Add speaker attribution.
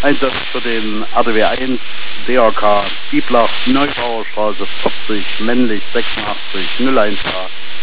Speaker 1: Einsatz für den RDW 1, DRK, Dieblach, Neubauerstraße 40, männlich 86, 018,